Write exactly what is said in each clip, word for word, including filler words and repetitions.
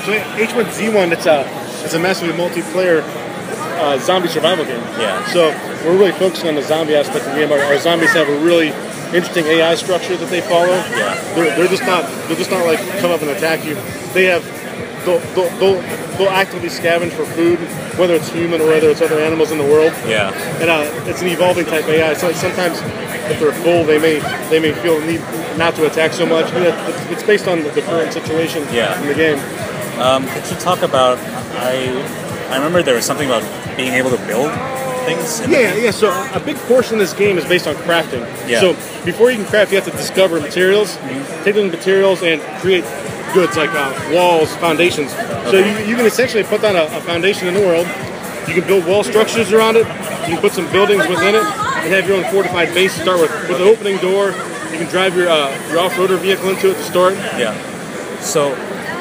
So H one Z one, it's a it's a massively multiplayer uh, zombie survival game. Yeah. So we're really focusing on the zombie aspect of the game. Our, our zombies have a really interesting A I structure that they follow. Yeah. They're, they're just not they're just not like come up and attack you. They have they'll, they'll, they'll, they'll actively scavenge for food, whether it's human or whether it's other animals in the world. Yeah. And uh, it's an evolving type A I. So sometimes if they're full, they may they may feel the need not to attack so much. You know, it's based on the current situation Yeah. in the game. Um, could you talk about? I I remember there was something about being able to build things. in the Yeah, game. yeah. So a big portion of this game is based on crafting. Yeah. So before you can craft, you have to discover materials, take those materials, and create goods like uh, walls, foundations. So you, you can essentially put down a, a foundation in the world. You can build wall structures around it. You can put some buildings within it, and have your own fortified base. Start with with an opening door. You can drive your uh, your off-roader vehicle into it to start. Yeah. So,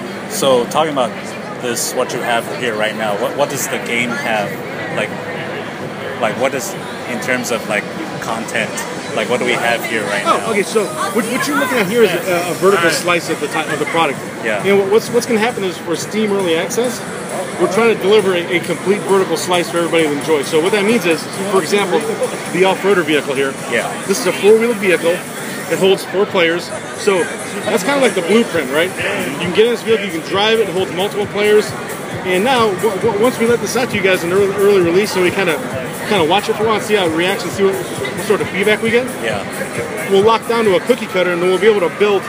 so talking about this, what you have here right now, what what does the game have? Like, like what is in terms of like content? Like, what do we have here right now? Oh, okay. So what, what you're looking at here is a, a vertical slice of the type of the product. Yeah. You know, what's what's going to happen is for Steam Early Access, we're trying to deliver a, a complete vertical slice for everybody to enjoy. So what that means is, for example, the off-roader vehicle here. Yeah. This is a four-wheeled vehicle. It holds four players. So that's kind of like the blueprint, right? You can get in this vehicle, you can drive it. It holds multiple players. And now, w w once we let this out to you guys in early, early release, so we kind of kind of watch it for a while and see how it reacts and see what, what sort of feedback we get. Yeah. We'll lock down to a cookie cutter, and then we'll be able to build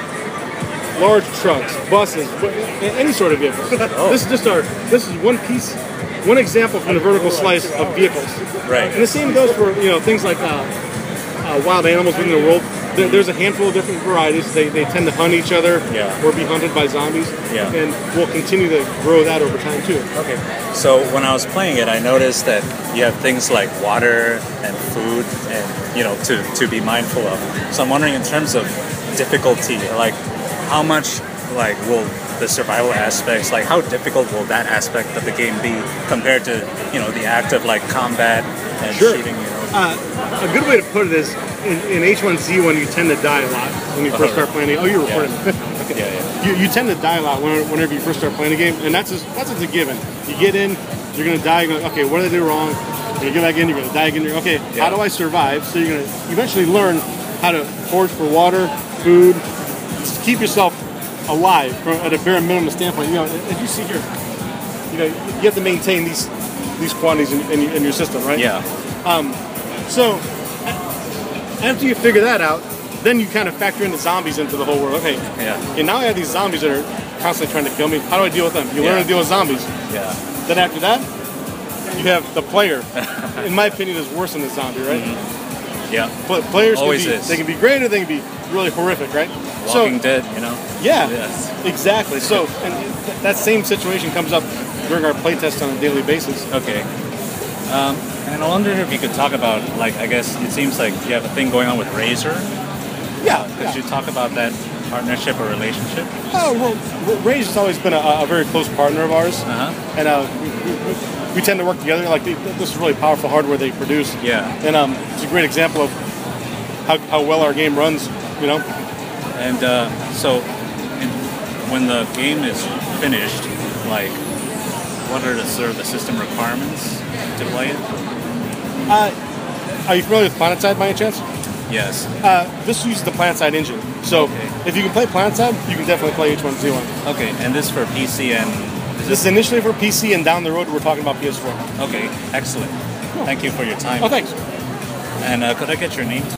large trucks, buses, any sort of vehicle. Oh. This is just our. This is one piece, one example from the vertical slice of vehicles. Right. And the same goes for you know things like uh, uh, wild animals within the world. There, there's a handful of different varieties. They, they tend to hunt each other Yeah. or be hunted by zombies. Yeah. And we'll continue to grow that over time too. Okay. So when I was playing it, I noticed that you have things like water and food, and you know, to to be mindful of. So I'm wondering, in terms of difficulty, like how much like will the survival aspects, like how difficult will that aspect of the game be compared to you know the act of like combat and Sure. shooting? You know. Uh, a good way to put it is, in, in H one Z one, you tend to die a lot when you first Oh, start playing. Oh, you're yeah. recording. Okay. Yeah, yeah. You, you tend to die a lot when- whenever you first start playing a game, and that's just, that's just a given. You get in, you're gonna die. You're gonna, okay, what did I do wrong? You're gonna get back in. You're gonna die again. You're, okay, Yeah. how do I survive? So you're gonna eventually learn how to forage for water, food, to keep yourself alive from, at a bare minimum standpoint. You know, as you see here, you know, you have to maintain these these quantities in, in, in your system, right? Yeah. Um, so after you figure that out, then you kind of factor in the zombies into the whole world. Okay, Yeah. and now I have these zombies that are constantly trying to kill me. How do I deal with them? You Yeah. learn to deal with zombies. Yeah. Then after that, you have the player. In my opinion, is worse than the zombie, right? Yeah. But players Always can be, is. they can be great or they can be really horrific, right? Walking Dead, you know. Yeah, Yes. exactly. So, and th- that same situation comes up during our playtest on a daily basis. Okay. Um, and I wonder if you could talk about, like, I guess it seems like you have a thing going on with Razer. Yeah, Could yeah. you talk about that partnership or relationship? Oh, well, Rage has always been a, a very close partner of ours, Uh-huh. and uh, we, we, we tend to work together. Like they, this is really powerful hardware they produce, Yeah. and um, it's a great example of how, how well our game runs. You know, And uh, so, in, when the game is finished, like, what are the sort of the system requirements to play it? uh, are you familiar with PlanetSide by any chance? Yes. Uh, this uses the PlanetSide engine, so Okay. if you can play PlanetSide, you can definitely play H one Z one. Okay, and this for P C and... Is This is initially for P C, and down the road we're talking about P S four. Okay, excellent. Thank you for your time. Oh, thanks. And uh, could I get your name?